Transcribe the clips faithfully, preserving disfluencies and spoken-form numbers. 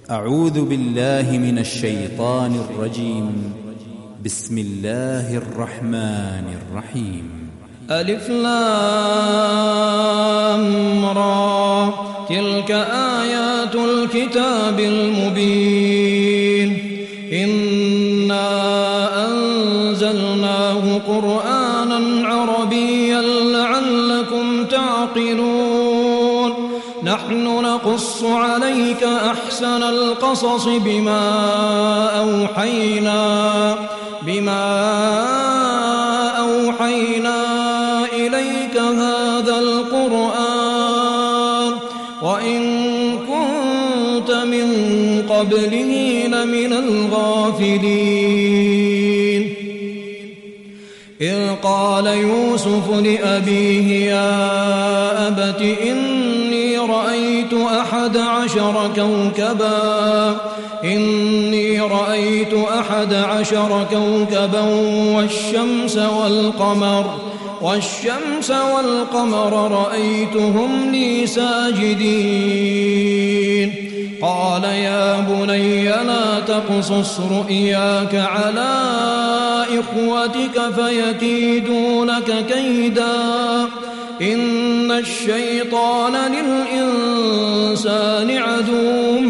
أعوذ بالله من الشيطان الرجيم. بسم الله الرحمن الرحيم. ألف لام را، تلك آيات الكتاب المبين. إنا أنزلناه قرآنا عربيا لعلكم تعقلون. نحن نقص عليك أحسن القصص بما أوحينا بما أوحينا إليك هذا القرآن وإن كنت من قبله لمن الغافلين. إذ قال يوسف لأبيه يا أبت إني رأيت أحد عشر كوكبا إني رأيت أحد عشر كوكبا والشمس والقمر والشمس والقمر رأيتهم لي ساجدين. قال يا بني لا تقصص رؤياك على إخوتك فيكيدوا لك كيدا إن الشيطان للإنسان عدو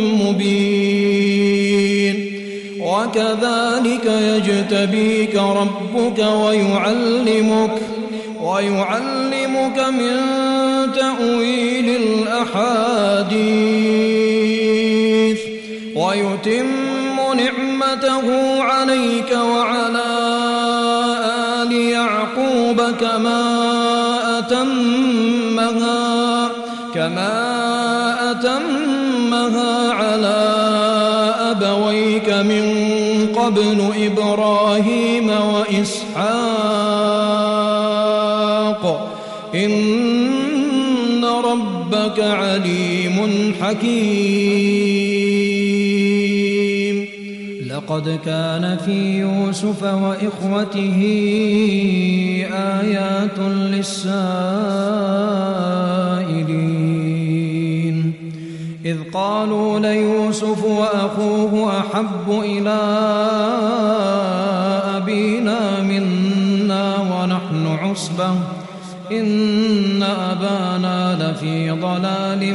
مبين. وكذلك يجتبيك ربك ويعلمك ويعلمك من تأويل الأحاديث ويتم نعمته عليك وعلى آل يعقوب كما أتمها كما أتمها على أبويك من قبل إبراهيم وإسحاق إن ربك عليم حكيم. لقد كان في يوسف وإخوته آيات للسائلين إذ قالوا ليوسف وأخوه أحب إلى أبينا منا ونحن عصبة إن أبانا لفي ضلال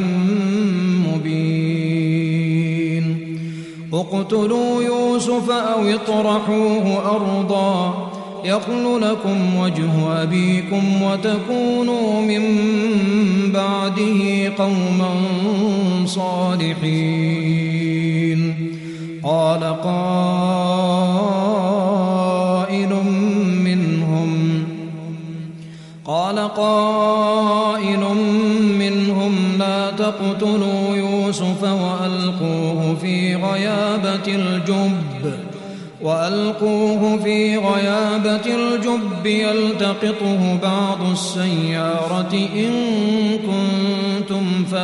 مبين. اقتلوا يوسف أو اطرحوه أرضا يخل لكم وجه أبيكم وتكونوا من بعده قوما صالحين. قال قائل منهم قال قائل منهم لا تقتلوا يوسف وألقوه في غيابة الجب وألقوه في غيابة الجب يلتقطه بعض السيارة إن كنتم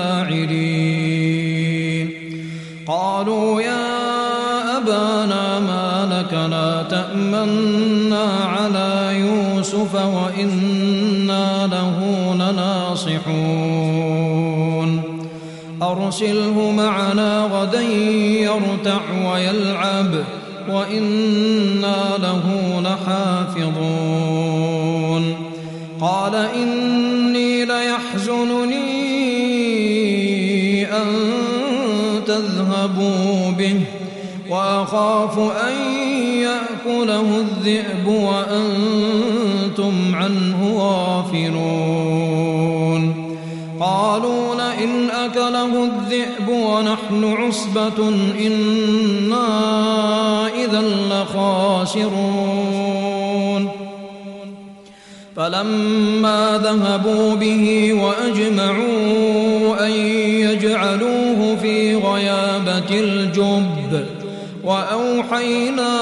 فاعلين. قالوا يا أبانا ما لك لا تأمنا على يوسف وإنا له لناصحون. أرسله معنا غدا يرتع ويلعب وإنا له لحافظون. قال إني ليحزنني أن تذهبوا به وأخاف أن يأكله الذئب وأنتم عنه غافلون. قالوا لئن أكله الذئب ونحن عصبة إنا إذا لخاسرون. فلما ذهبوا به وأجمعوا أن يجعلوه في غيابة الجب وأوحينا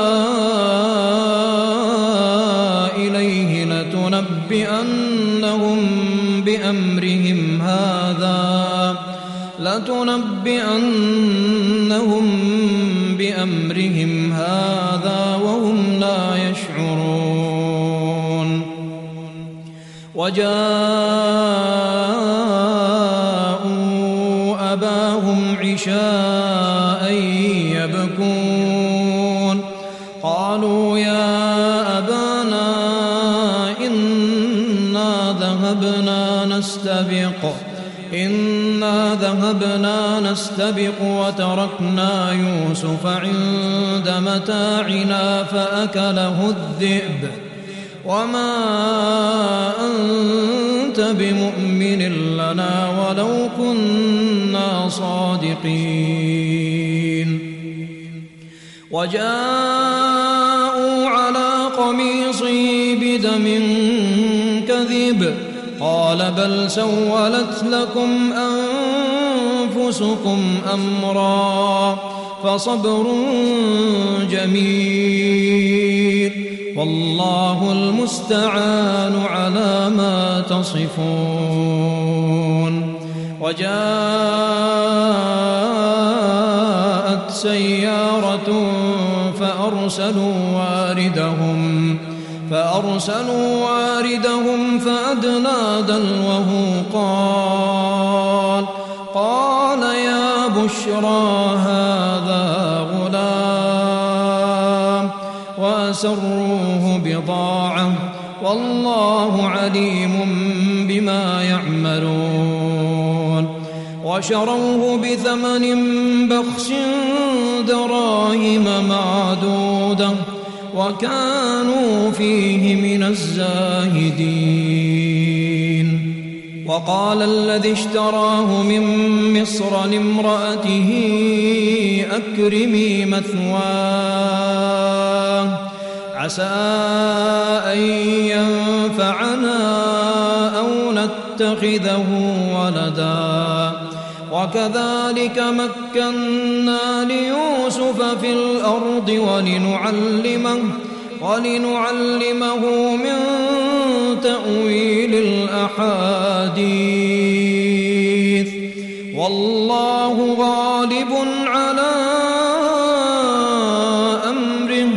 إليه لتنبئنهم بأمرهم هذا لتنبئنهم بأمرهم هذا وهم لا يشعرون. وجاءوا أباهم عشاء عشاء يبكون قالوا يا أبانا إنا ذهبنا نستبق إنا ذهبنا نستبق وتركنا يوسف عند متاعنا فأكله الذئب وما أنت بمؤمن لنا ولو كنا صادقين وجاءوا على قميصه بدم كذب قال بل سولت لكم أنفسكم أمرا فصبر جميل والله المستعان على ما تصفون وجاءت سيارة فأرسلوا واردهم فأرسلوا واردهم فأدلى دلوه قال قال يا بشرى هذا غلام وأسروه بضاعة والله عليم بما يعملون وشروه بثمن بخس دراهم معدودة وكانوا فيه من الزاهدين وقال الذي اشتراه من مصر لامرأته أكرمي مثواه عسى أن ينفعنا أو نتخذه ولدا وكذلك مكنا ليوسف في الأرض ولنعلمه ولنعلمه من تأويل الأحاديث والله غالب على أمره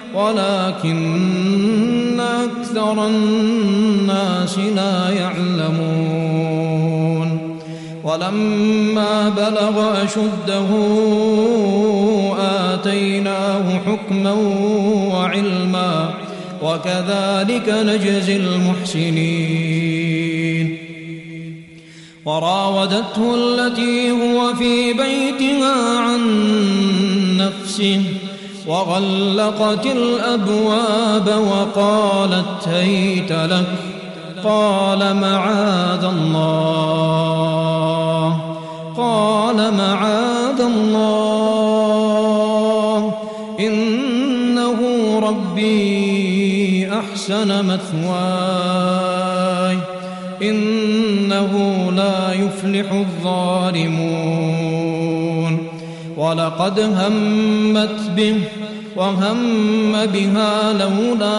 ولكن أكثر الناس لا يعلمون ولما بلغ أشده آتيناه حكما وعلما وكذلك نجزي المحسنين وراودته التي هو في بيتها عن نفسه وغلقت الأبواب وقالت هيت لك قال معاذ الله قال معاذ الله إنه ربي أحسن مثواي إنه لا يفلح الظالمون ولقد همت به وهم بها لولا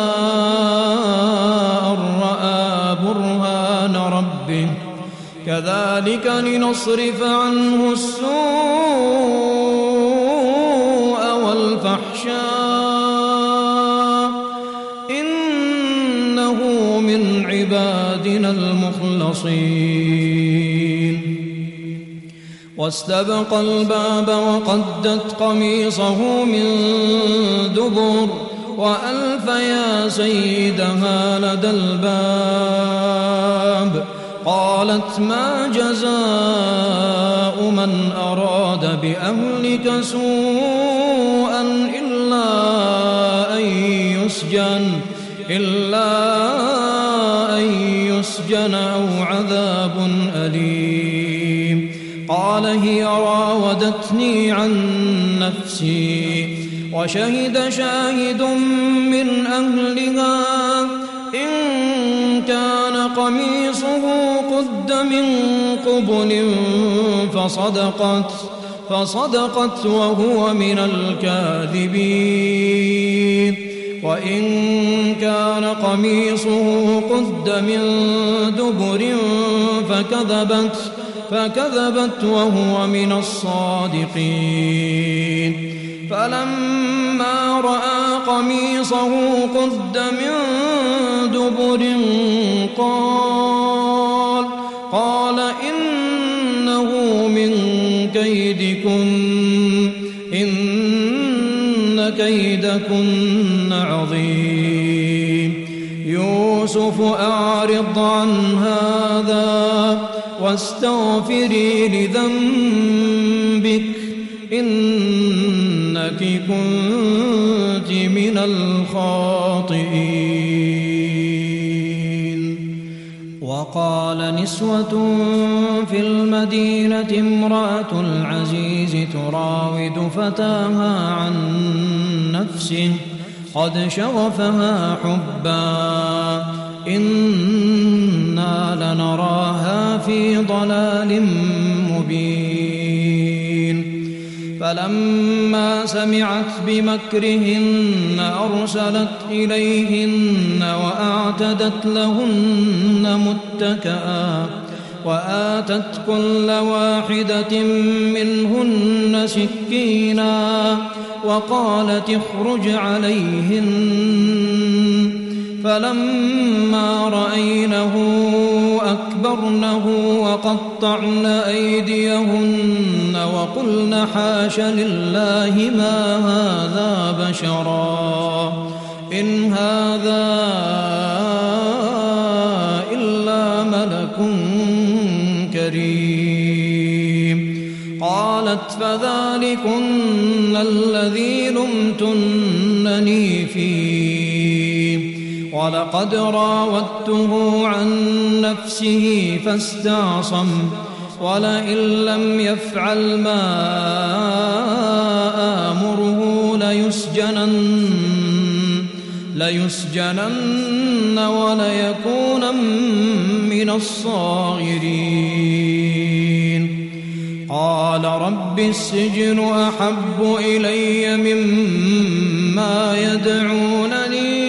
أن رأى برهان ربه كذلك لنصرف عنه السوء والفحشاء إنه من عبادنا المخلصين واستبق الباب وقدت قميصه من دبر وألف يا سيدها لدى الباب قالت ما جزاء من أراد بأهلك سوءا إلا أن يسجن إلا أن يسجن أو عذاب أليم قال هي راودتني عن نفسي وشهد شاهد من أهلها إن كان قميصه قد من قبل فصدقت فصدقت وهو من الكاذبين وإن كان قميصه قد من دبر فكذبت فكذبت وهو من الصادقين فلما رأى قميصه قد من دبر قال قال إنه من كيدكن إن كيدكن عظيم يوسف أعرض عن هذا واستغفري لذنبك إنك كنت من الخاطئين. وقال نسوة في المدينة امرأة العزيز تراود فتاها عن نفسه قد شغفها حبا إنا لنراها في ضلال مبين. فلما سمعت بمكرهن أرسلت إليهن وأعتدت لهن متكئا وآتت كل واحدة منهن سكينا وقالت اخرج عليهن. فلما رأينه أكبرنه وقطعن أيديهن وقلن حاش لله ما هذا بشرا إن هذا إلا ملك كريم. قالت فذلكن الذي لمتنني فيه ولقد راودته عن نفسه فاستعصم ولئن لم يفعل ما آمره ليسجنن ليسجنن وليكونا من الصاغرين. قال رب السجن أحب إلي مما يدعونني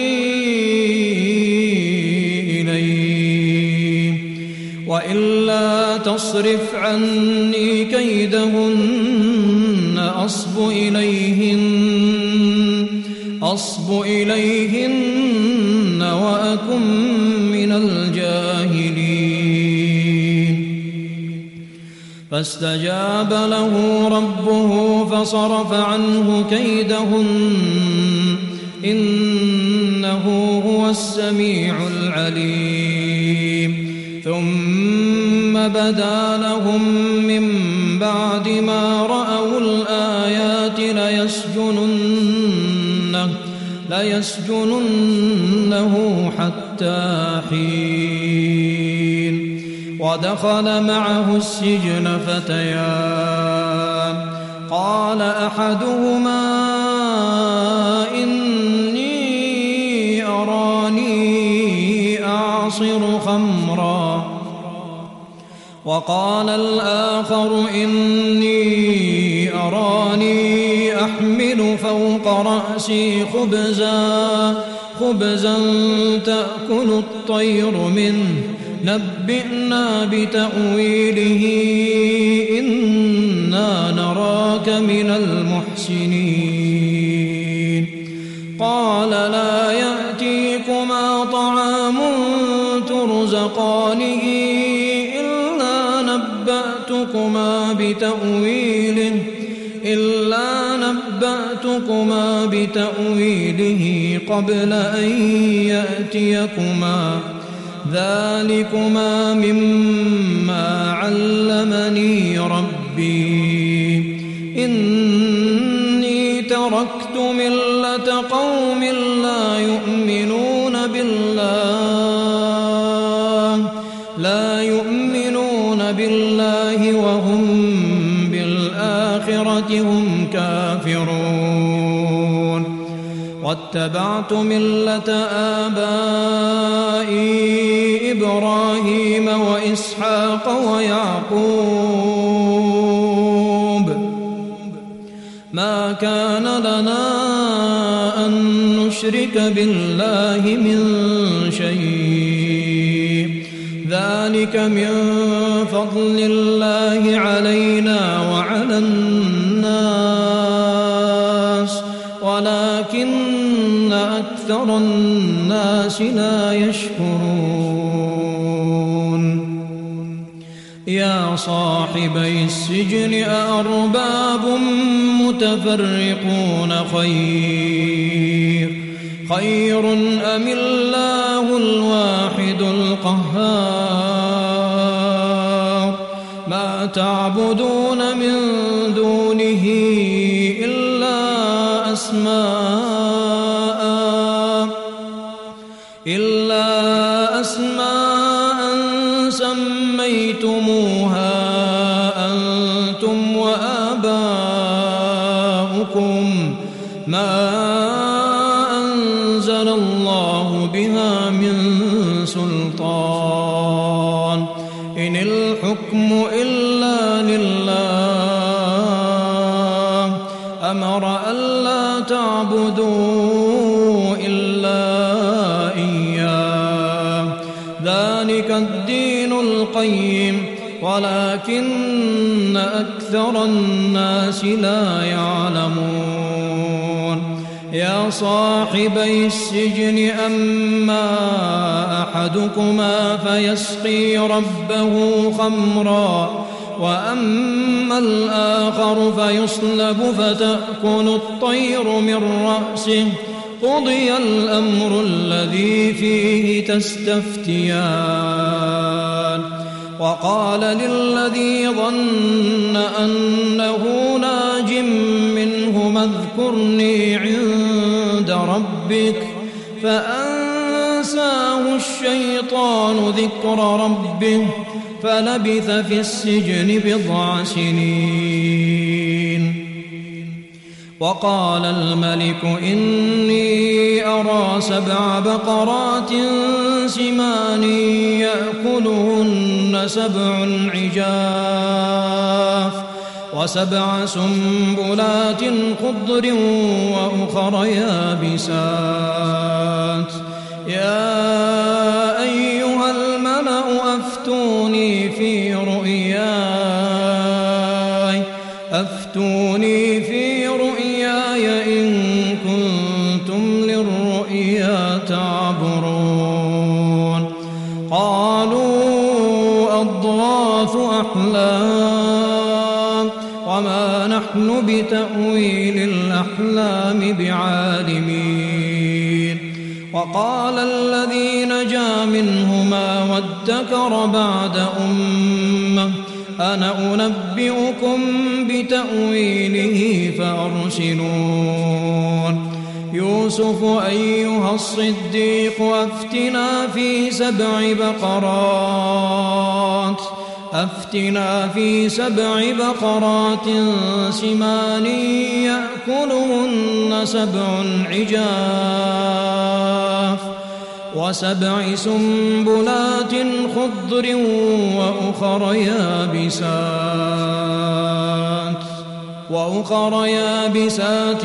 إليه وإلا تصرف عني كيدهن أصب إليهن أصب إليهن وأكن من الجاهلين. فاستجاب له ربه فصرف عنه كيدهن إنه هو السميع العليم. ثم بدا لهم من بعد ما رأوا الآيات ليسجننه, ليسجننه حتى حين. ودخل معه السجن فتيان قال أحدهما إني أراني أعصر خمرا وقال الآخر إني أراني أحمل فوق رأسي خبزا خبزا تأكل الطير منه نبئنا بتأويله إنا نراك من المحسنين. قال لا يأتيكما طعام ترزقانه إلا نبأتكما بتأويله إلا نبأتكما بتأويله قبل أن يأتيكما ذلكما مما علمني ربي إني تركت ملة قوم لا يؤمنون بالله لا يؤمنون بالله وهم بالآخرة هم كافرون واتبعت ملة آبائي إبراهيم وإسحاق ويعقوب ما كان لنا أن نشرك بالله من شيء ذلك من فضل الله علينا وعلى الناس ولكن أكثر الناس لا يشكرون. يا صاحبي السجن أأرباب المتفرقون خير خير أم الله الواحد القهار ما تعبدون من دونه إلا أسماء إلا أسماء سميتموها أنتم وآباؤكم ما أنزل الله بها من سلطان إن الحكم إلا لله أمر ألا تعبدوا إلا إياه ذلك الدين القيم ولكن أكثر الناس لا يعلمون يا صاحبي السجن أما أحدكما فيسقي ربه خمرا وأما الآخر فيصلب فتأكل الطير من رأسه قضي الأمر الذي فيه تستفتيان وقال للذي ظن أنه ناج منهما اذكرني عند ربك فأنساه الشيطان ذكر ربه فلبث في السجن بضع سنين وقال الملك إني أرى سبع بقرات سمان يأكلهن سبع عجاف وسبع سنبلات خضر وأخر يابسات يا أيها الملأ أفتوني في رؤياي أفتوني في رؤياي إن كنتم للرؤيا تعبرون قالوا أضغاث أحلام وما نحن بتأويل الأحلام بعالمين وقال الذي نجا منهما وادكر بعد أمة أنا أنبئكم بتأويله فأرسلون يوسف أيها الصديق أفتنا في سبع بقرات أفتنا في سبع بقرات سمان يأكلهن سبع عجاف وسبع سنبلات خضر وأخر يابسات وأخر يابسات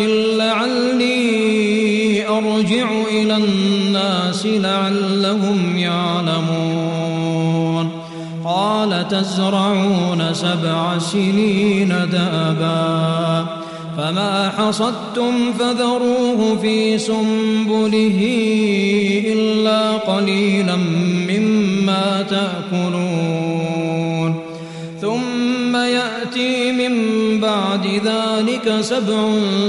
لعلي أرجع إلى الناس لعلهم يعلمون قال تزرعون سبع سنين دابا فما حصدتم فذروه في سنبله إلا قليلا مما تأكلون ثم يأتي من بعد ذلك سبع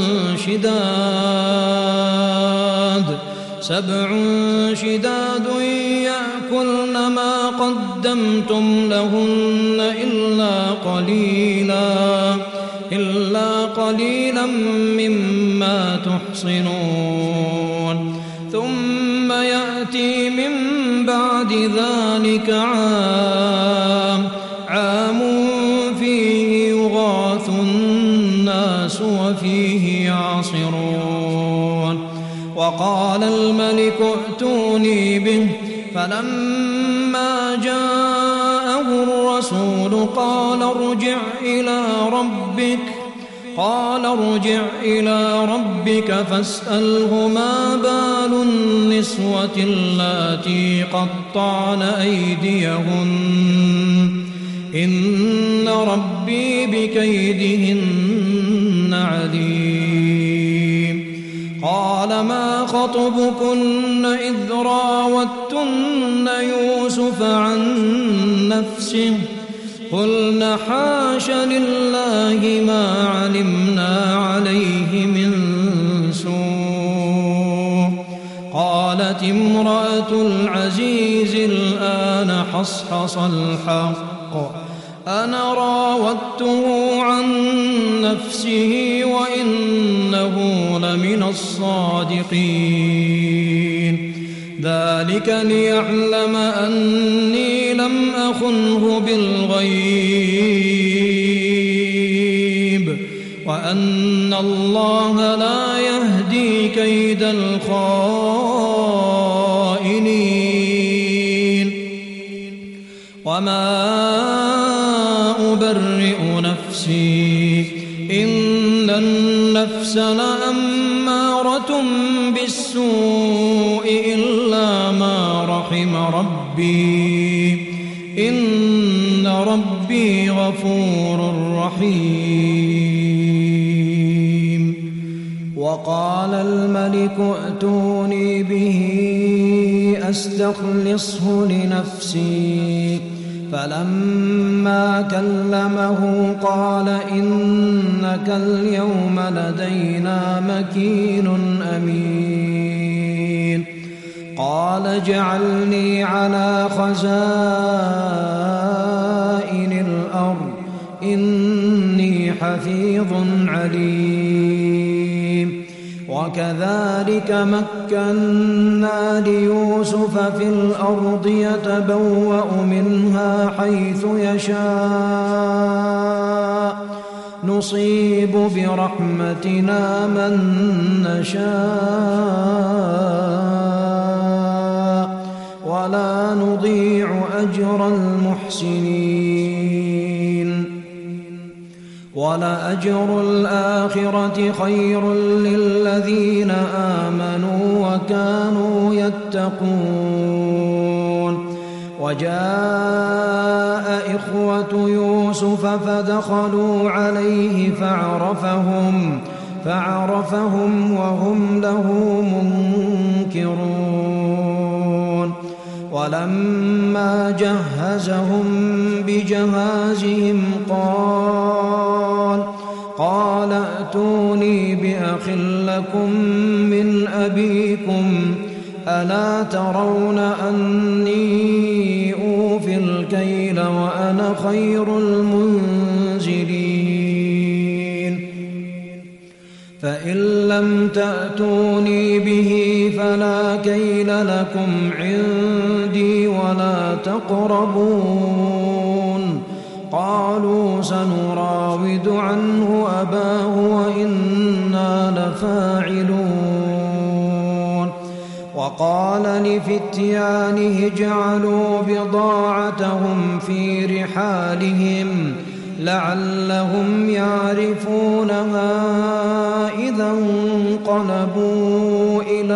شداد سبع شداد يأكلن ما قدمتم لهن إلا قليلا إلا قليلا مما تحصنون ثم يأتي من بعد ذلك عام عام فيه يغاث الناس وفيه يعصرون وقال الملك ائتوني به فلما جاءه الرسول قال ارجع إلى ربك قال ارجع إلى ربك فاسأله ما بال النسوة اللاتي قطعن أيديهن إن ربي بكيدهن عليم قال ما خطبكن إذ راوتن يوسف عن نفسه قلنا حاش لله ما علمنا عليه من سوء. قالت امرأة العزيز الآن حصحص الحق أنا راودته عن نفسه وإنه لمن الصادقين. ذلك ليعلم أني لم أخنه بالغيب وأن الله لا يهدي كيد الخائنين. وما أبرئ نفسي إن النفس لأمارة بالسوء إلا ما رحم ربي إن ربي غفور رحيم. وقال الملك ائتوني به أستخلصه لنفسي. فلما كلمه قال إنك اليوم لدينا مكين أمين. قال اجعلني على خزائن الأرض إني حفيظ عليم. وكذلك مكنا ليوسف في الأرض يتبوأ منها حيث يشاء نصيب برحمتنا من نشاء ولا نضيع أجر المحسنين. ولأجر الآخرة خير للذين آمنوا وكانوا يتقون. وجاء إخوة يوسف فدخلوا عليه فعرفهم فعرفهم وهم له منكرون. ولما جهزهم بجهازهم قال قال ائتوني بأخ لكم من أبيكم ألا ترون أني أوفي الكيل وأنا خير المنزلين. فإن لم تأتوني به فلا كيل لكم عندي ولا تقربون. قالوا سنراود عنه أباه وإنا لفاعلون. وقال لفتيانه اجعلوا بضاعتهم في رحالهم لعلهم يعرفونها إذا انقلبوا إلى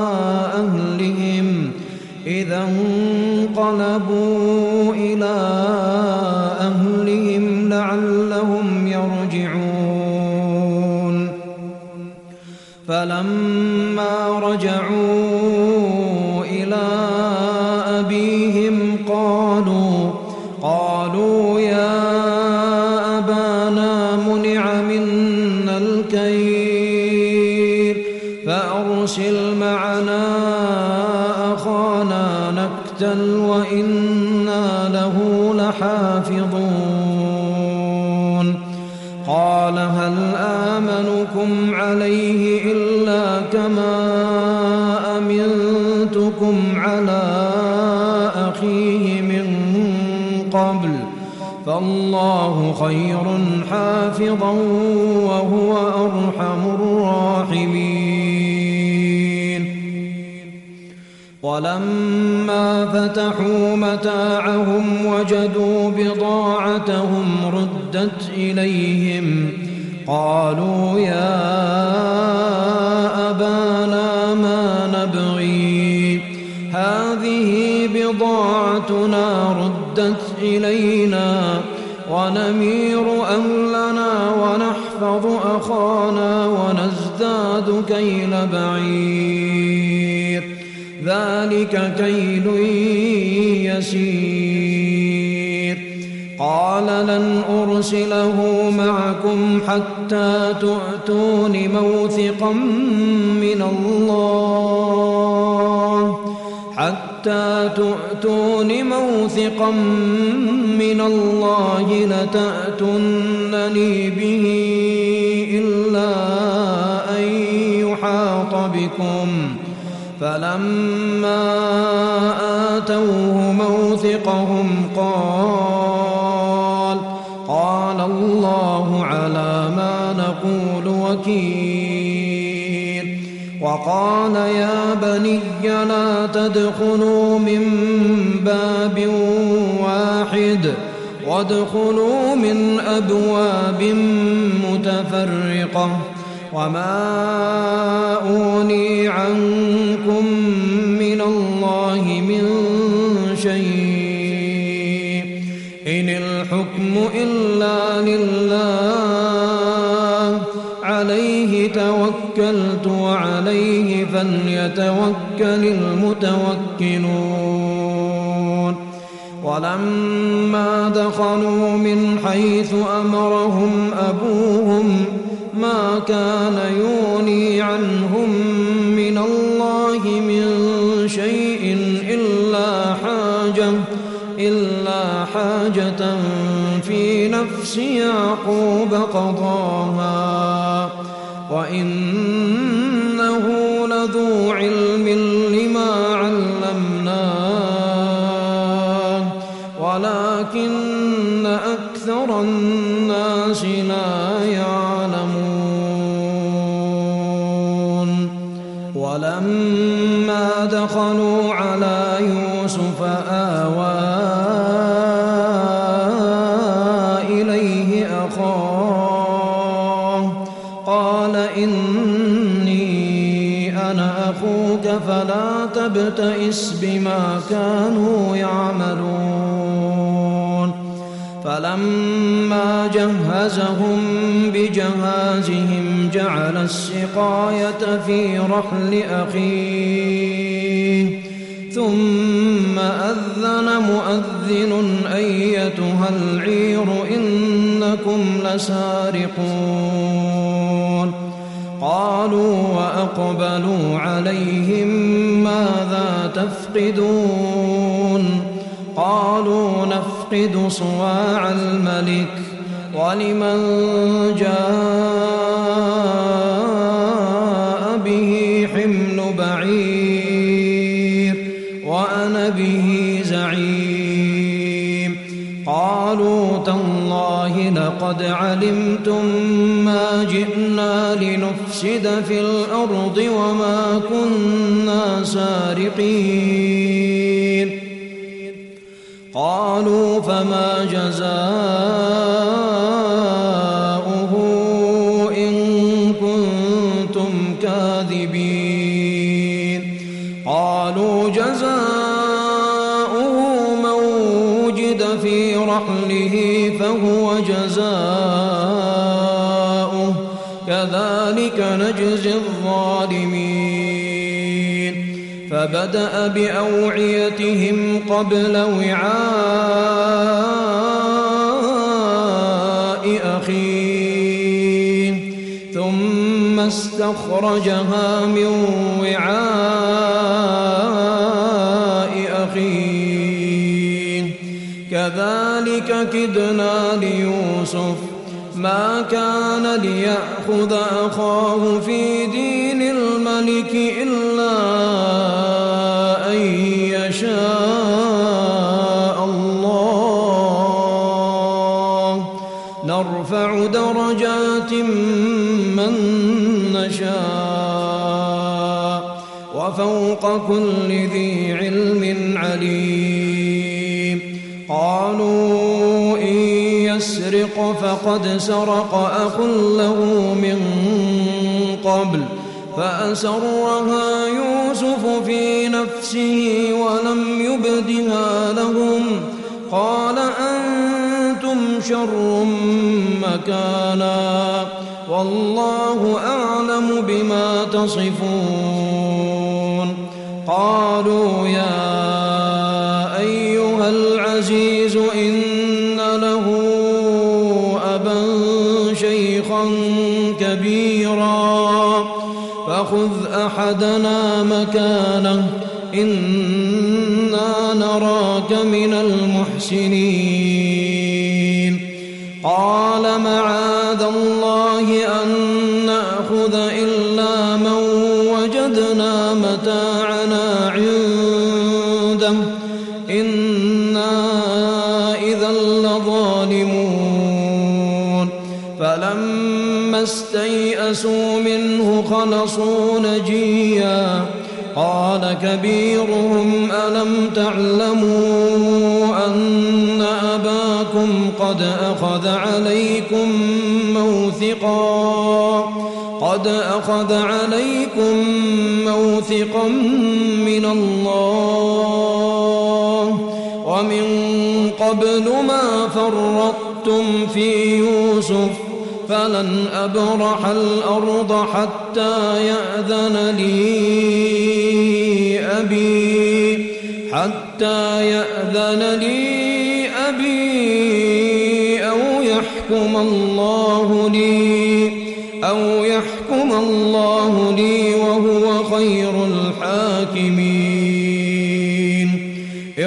أهلهم إذا انقلبوا إلى أهلهم لعلهم يرجعون. فلما رجعوا إلى أبيهم قالوا قالوا يا أبانا منع منا الكيل فأرسل معنا أخانا نكتل وإنا له لحافظون. قال هل آمنكم عليه إلا كما أمنتكم على أخيه من قبل فالله خير حافظا وهو أرحم الراحمين. ولما فتحوا متاعهم وجدوا بضاعتهم ردت إليهم قالوا يا أبانا ما نبغي هذه بضاعتنا ردت إلينا ونمير أهلنا ونحفظ أخانا ونزداد كيل بعير ذلك كيل يسير. قال قال لن أرسله معكم حتى تؤتون موثقا من الله حتى تؤتون موثقا من الله لتأتونني به إلا أن يحاط بكم. فلما آتوه موثقهم قال قال الله على ما نقول وكيل. وقال يا بني لا تدخلوا من باب واحد وادخلوا من أبواب متفرقة وما أغني عنكم من الله من شيء إن الحكم إلا لله عليه توكلت وعليه فليتوكل المتوكلون. ولما دخلوا من حيث أمرهم أبوهم ما كان يغني عنهم من الله من شيء إلا حاجة إلا حاجة في نفس يعقوب قضاها وإنه لذو علم لما علمناه ولكن أكثر الناس لا يعلمون. ولما دخلوا على يوسف آوى إليه أخاه قال إني أنا أخوك فلا تبتئس بما كانوا يعملون. فلما جهزهم بجهازهم جعل السقاية في رحل أخيه ثم أذن مؤذن أيتها العير إنكم لسارقون. قالوا وأقبلوا عليهم ماذا تفقدون قالوا نفقد صواع الملك ولمن جاء به حمل بعير وأنا به زعيم. قالوا تالله لقد علمتم ما جئنا لنفسد في الأرض وما كنا سارقين. قالوا فما جزاؤه إن كنتم كاذبين. قالوا جزاؤه من وجد في رحله فهو جزاؤه كذلك نجزي الظالمين. فبدأ بأوعيتهم قبل وعاء أخيه ثم استخرجها من وعاء أخيه كذلك كدنا ليوسف ما كان ليأخذ أخاه في دين الملك إلا أن يشاء الله نرفع درجات من نشاء وفوق كل ذي علم عليم. قالوا إن يسرق فقد سرق أخ له من قبل فأسرها يوسف في نفسه ولم يبدها لهم قال أنتم شر مكانا والله أعلم بما تصفون. قالوا يا أيها العزيز إن له رزقا فخذ أحدنا مكانه إنا نراك من المحسنين قال معاذ الله أن نأخذ إلا من وجدنا متاعنا عنده إنا إذا لظالمون فلما استيئسوا منه خلصوا نجيا قال كبيرهم ألم تعلموا أن أباكم قد أخذ عليكم موثقا قد أخذ عليكم موثقا من الله ومن قبل ما فرطتم في يوسف فلن أبرح الأرض حتى يأذن لي أبي حتى يأذن لي أبي أو يحكم الله لي أو يحكم الله لي وهو خير الحاكمين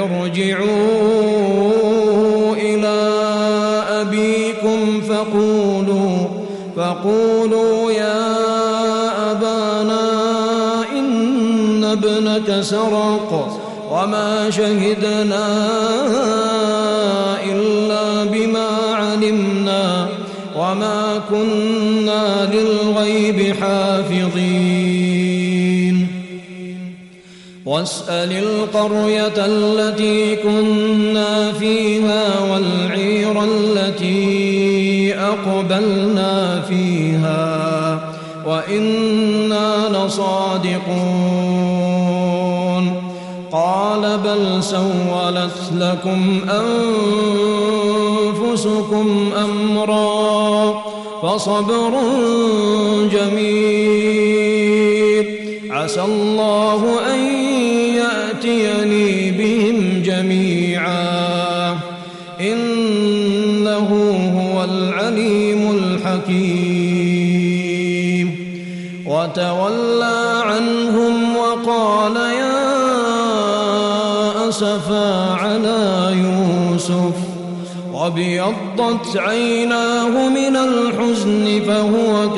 ارجعوا إلى أبيكم فقولوا فقولوا يا أبانا إن ابنك سرق وما شهدنا إلا بما علمنا وما كنا للغيب حافظين واسأل القرية التي كنا فيها والعير التي أقبلنا فيها وإنا لصادقون قال بل سولت لكم أنفسكم أمرا فصبر جميل عسى الله أن يأتيني بهم جميعا إنه هو العليم الحكيم وتولى عنهم وقال يا أسفا على يوسف وابيضت عيناه من الحزن فهو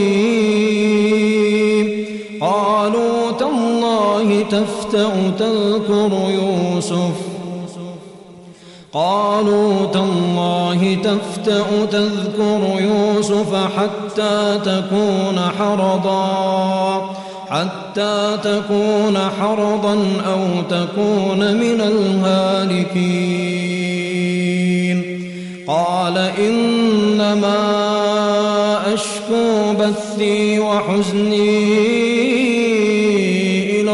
كظيم قالوا تالله تفتأ تذكر يوسف قالوا تالله تفتأ تذكر يوسف حتى تكون حرضا حتى تكون حرضا أو تكون من الهالكين قال إنما أشكو بثي وحزني إلى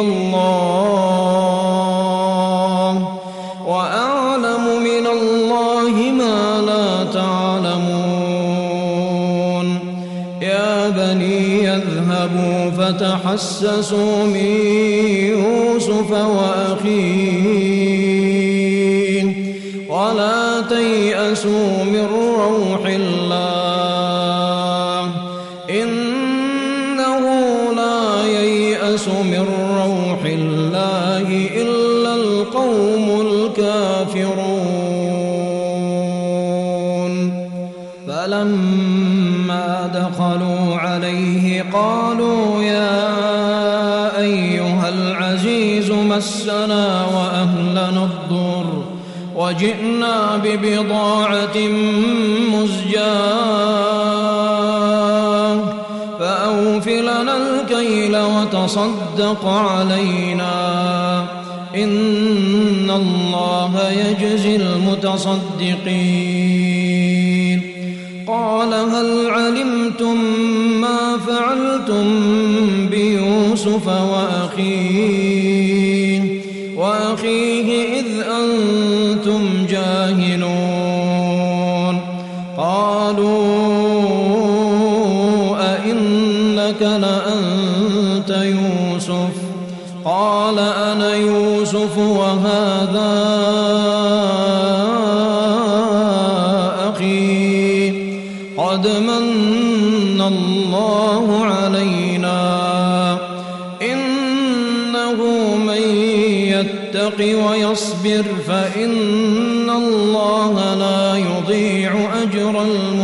الله وأعلم من الله ما لا تعلمون يا بني يذهبوا فتحسسوا من يوسف وأخيه ولا تيأسوا من روح الله إنه لا ييأس من روح الله إلا القوم الكافرون فلما دخلوا عليه قالوا يا أيها العزيز مسنا وأهلنا الضر وجئنا ببضاعة مزجاة فأوف لنا الكيل وتصدق علينا إن الله يجزي المتصدقين قال هل علمتم ما فعلتم بيوسف وأخيه وأخيه إذ أنتم جاهلون قالوا أئنك لأنت يوسف قال أنا يوسف وهذا أخي قد من الله علينا يتق ويصبر فإن الله لا يضيع أجر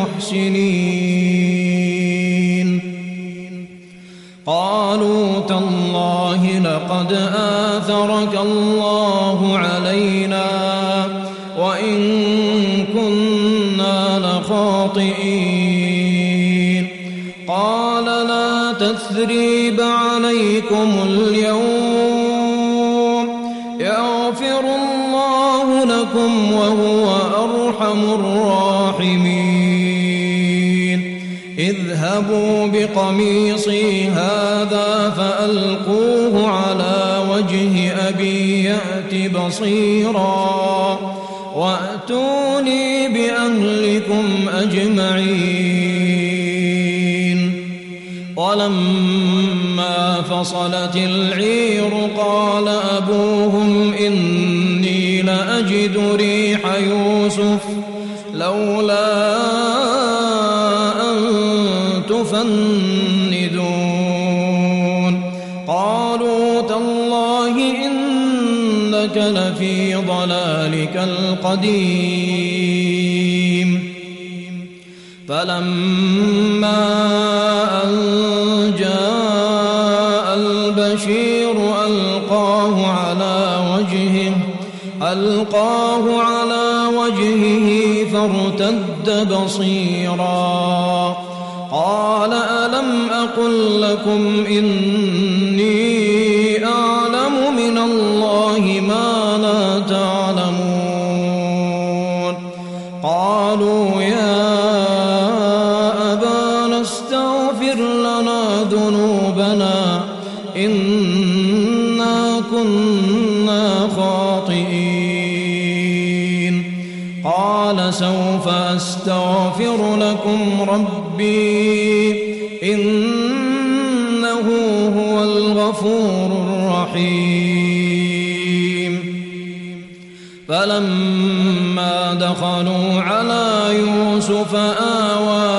المحسنين. قالوا تالله لقد آثرك الله علينا وإن كنا لخاطئين. قال لا تثريب عليكم اليوم يغفر الله لكم وهو أرحم الراحمين. اذهبوا بقميصي هذا فألقوه على وجه أبي يأت بصيرا وأتوني بأهلكم أجمعين. ولما فصلت العير قال أبوهم إني لأجد ريح يوسف لولا أن تفندون. قالوا تالله إنك لفي ضلالك القديم. فلما أن جاء البشير ألقاه على وجهه ألقاه على وجهه فارتد بصيرا قال ألم أقل لكم إني أعلم من الله ما لا تعلمون. قالوا يا أبانا استغفر لنا ذنوبنا إنا كنا خاطئين. قال سوف أستغفر لكم ربي إنه هو الغفور الرحيم. فلما دخلوا على يوسف آوى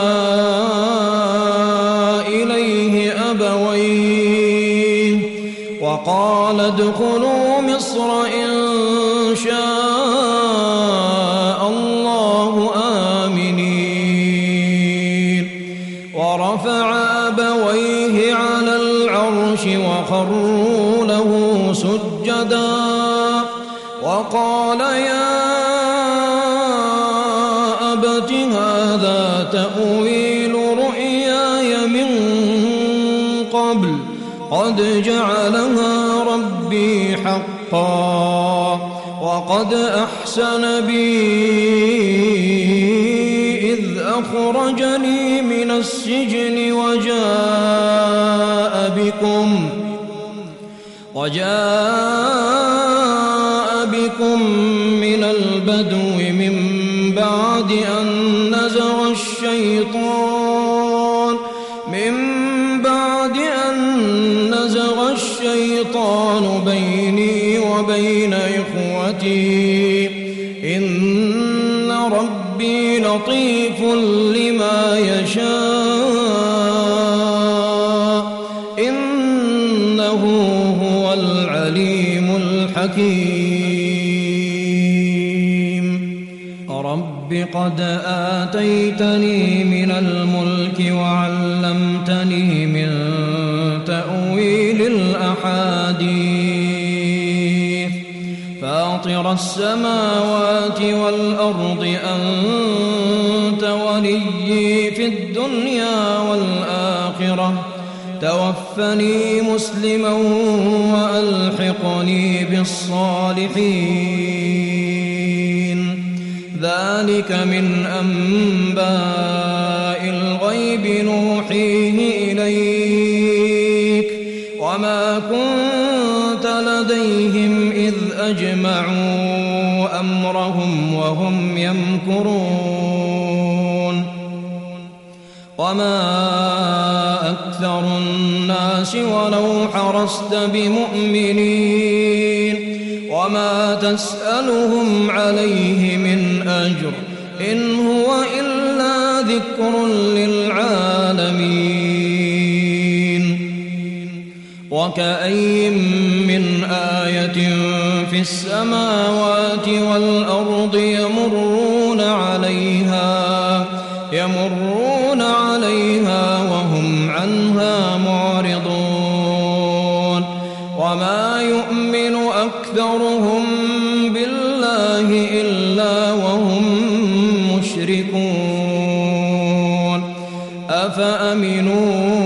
إليه أبويه وقال ادخلوا مصر إن شاء الله آمنين. ورفع أبويه على العرش وخروا له سجدا وقال يا أبت هذا تأويل رؤياي من قبل قد جعلها ربي حقا وقد أحسن بي إذ أخرجني من السجن وجاء بكم وجاء بكم من البدو من بعد أن نزغ الشيطان من بعد أن نزغ الشيطان بيني وبين إخوتي إن ربي لطيف لما يشاء إنه هو العليم الحكيم. رب قد آتيتني من الملك وعلمتني من تأويل الأحاديث فاطر السماوات والأرض أنت وليي في الدنيا والآخرة توفني مسلما وألحقني بالصالحين. ذلك من أنباء الغيب نوحيه إليك وما كنت لديهم إذ أجمعوا أمرهم وهم يمكرون. وما أكثر الناس ولو حرصت بمؤمنين وما تسألهم عليه من أجر إن هو إلا ذكر للعالمين. وكأي من آية في السماوات والأرض يمرون عليها يمرون عليها وهم عنها معرضون وما يؤمن أكثرهم بالله إلا وهم مشركون أفأمنوا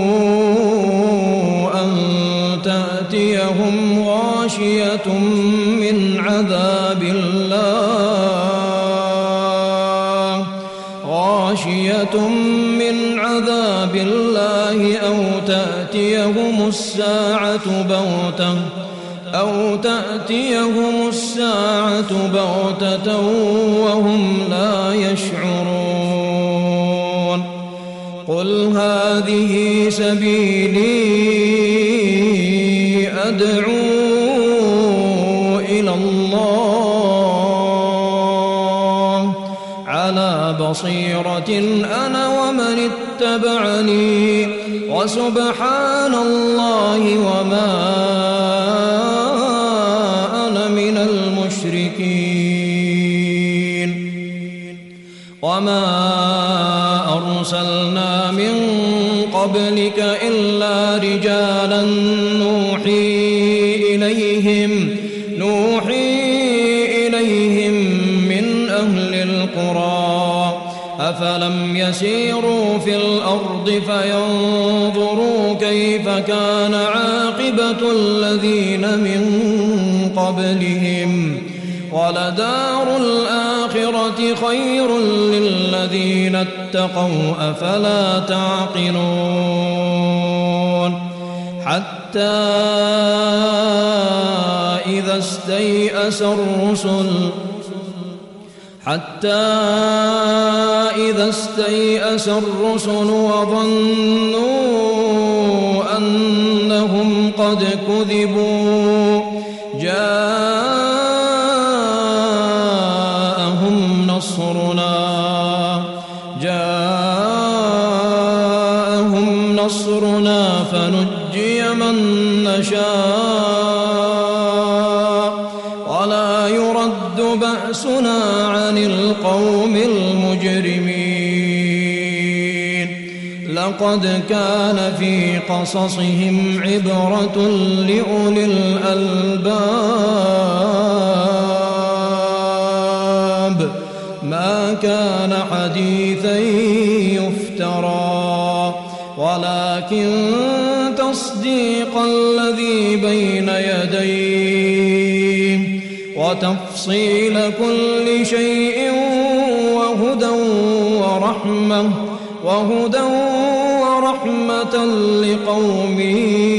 أن تأتيهم غاشية من عذاب الله غاشية من عذاب الله أو تأتيهم الساعة بغتة أو تأتيهم الساعة بغتة وهم لا يشعرون قل هذه سبيلي أدعو إلى الله على بصيرة أنا ومن اتبعني وسبحان الله وما أنا من المشركين وما أرسلنا من قبلك إلا رجالا نوحي إليهم نوحي إليهم من أهل القرى أفلم يسيروا في الأرض فينظروا كيف كان عاقبة الذين من قبلهم ولدار الآخرة خير للذين اتقوا أفلا تعقلون حتى إذا استيأس الرسل حتى إذا استيأس الرسل وظنوا أنهم قد كذبوا جاءهم نصرنا جاءهم نصرنا فنجي من نشاء ولا يرد بأسنا عن القوم المجرمين لقد كان في قصصهم عبرة لأولي الألباب ما كان حديثا يفترى ولكن تصديق الذي بين يديه وتفصيل كل شيء وهدى ورحمة وهدى ورحمة لقوم